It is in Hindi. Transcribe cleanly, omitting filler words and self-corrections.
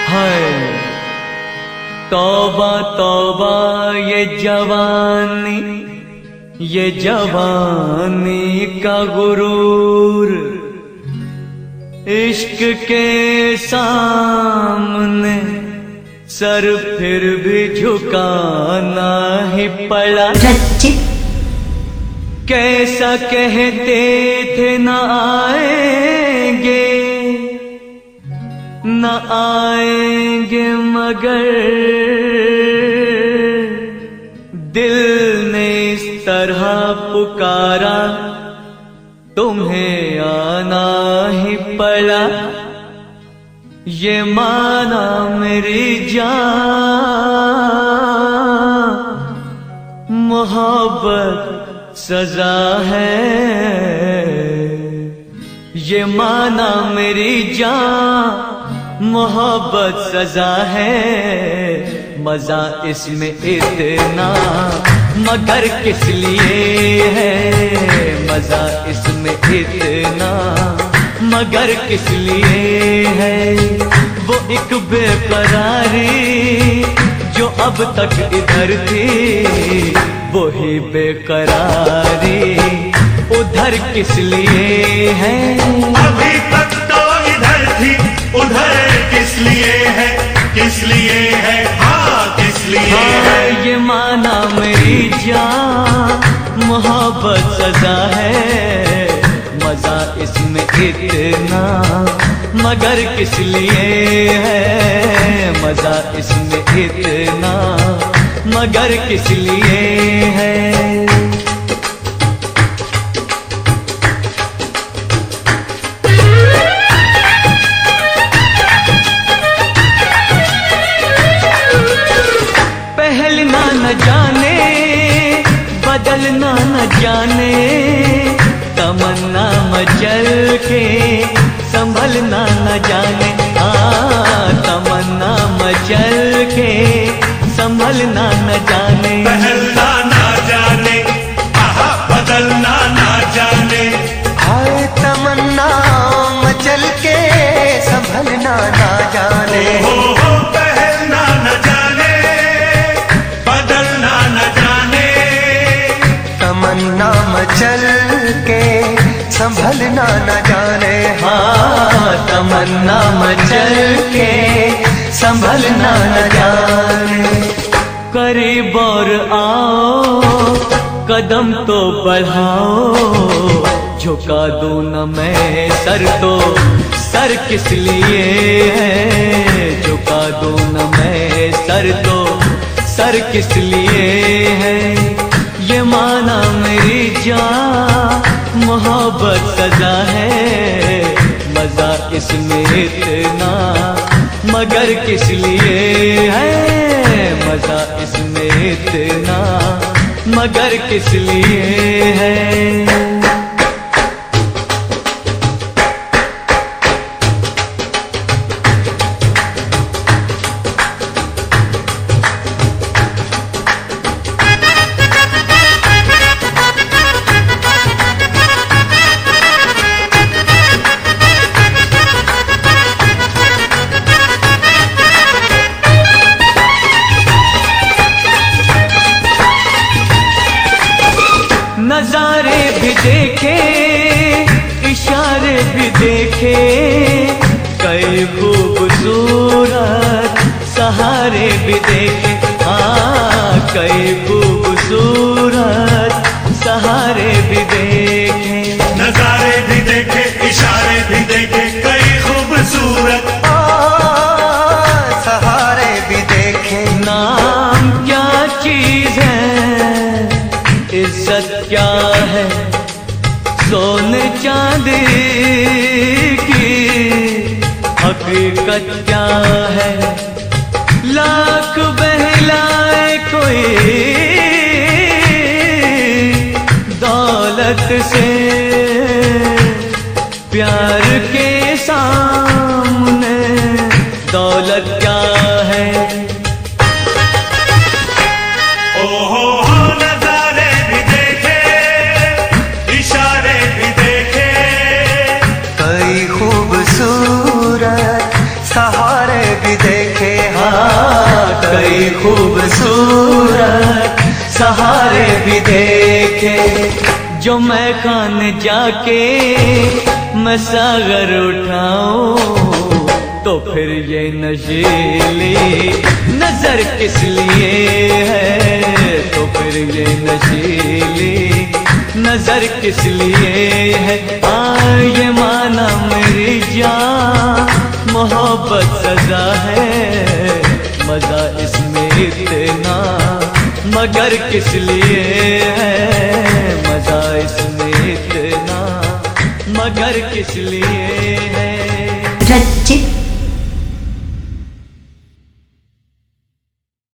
हाय तौबा तौबा ये जवानी का गुरूर, इश्क के सामने सर फिर भी झुकाना ही पड़ा। कैसा कहते थे न आएंगे मगर दिल ने इस तरह पुकारा, तुम्हें आना ही पड़ा। ये माना मेरी जान मोहब्बत सजा है, ये माना मेरी जान मोहब्बत सजा है। मजा इसमें इतना मगर किस लिए है, मजा इसमें इतना मगर किस लिए है। वो एक बेकरारी जो अब तक इधर थी, वही बेकरारी उधर किस लिए है। अभी तक तो इधर थी, उधर किस लिए है, किस लिए है, हाँ किस लिए है। ये माना मेरी जान मोहब्बत सजा है, मजा इसमें इतना मगर किस लिए है, मजा इसमें इतना मगर किस लिए है। पहलना न जाने बदलना न जाने, तमन्ना मचल के संभलना न जाने। तमन्ना मचल के संभलना न जाने। पहलना ना जाने, आहा बदलना ना जाने। हाय तमन्ना मचल के संभलना ना जाने। हो पहलना न जाने, बदलना न जाने। तमन्ना मचल के संभलना न जाने। हाँ तमन्ना मचल के संभलना न जाने। करीब और आओ कदम तो बढ़ाओ, झुका दूं न मैं सर तो सर किस लिए है, झुका दूं न मैं सर तो सर किस लिए है। ये माना मेरी जान मोहब्बत सजा है, मजा इसमें इतना मगर किस लिए है, मजा इसमें इतना मगर किस लिए है। नजारे भी देखे इशारे भी देखे, कई खूबसूरत सहारे भी देखे। कई खूबसूरत सहारे भी देखे। नजारे भी देखे, इशारे भी देखे, कई खूबसूरत सहारे भी देखे। नाम क्या चीज है, इज्जत क्या है, सोने चांदी की हकीकत क्या है। लाख बहलाए कोई दौलत से, प्यार के सामने दौलत क्या है। ओहो नजारे भी देखे, इशारे भी देखे, कई खूबसूरत सहारे भी देखे। कई खूबसूरत सहारे भी देखे। जो मैं खाने जाके मैं सागर उठाऊं तो फिर ये नशीली नजर किस लिए है, तो फिर ये नशीली नजर किस लिए है। ये माना मेरी जान मोहब्बत सजा है, मजा इसमें इतना मगर किस लिए है, मजा इसमें इतना मगर किस लिए